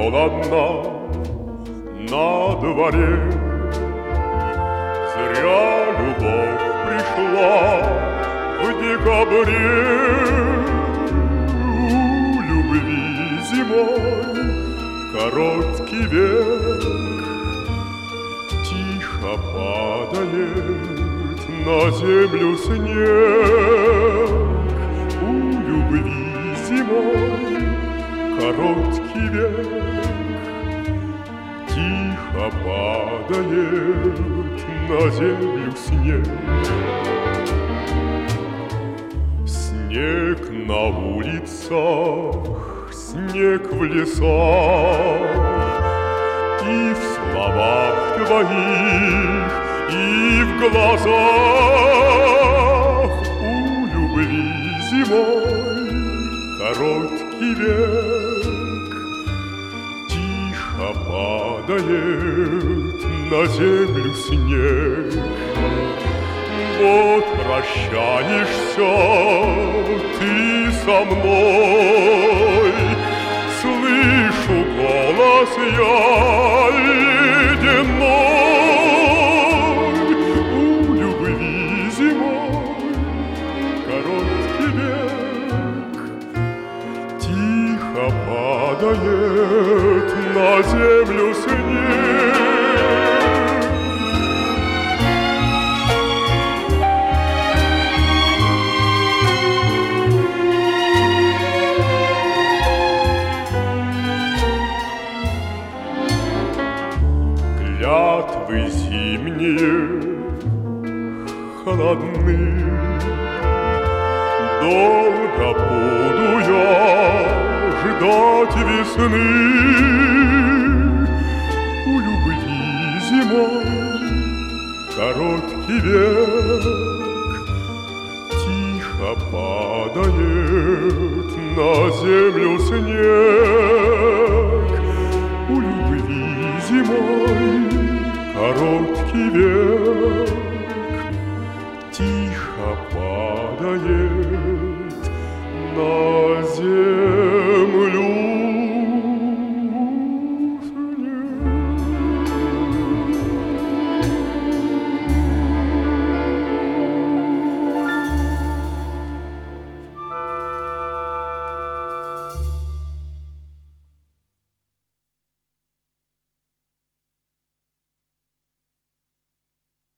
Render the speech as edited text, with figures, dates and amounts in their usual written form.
холодно на дворе. Зря любовь пришла в декабре. У любви зимой короткий век, тихо падает на землю снег. У любви зимой короткий век, тихо падает на землю снег. Снег на улицах, снег в лесах, и в словах твоих, и в глазах. У любви зимой короткий век, тихо падает на землю снег. Вот прощаешься ты со мной, слышу голос я ледяной. У любви зимой короткий век, тихо падает на землю снег. Клятвы зимние холодны, долго буду я ждать весны. У любви зимой короткий век, тихо падает на землю снег. У любви зимой короткий век,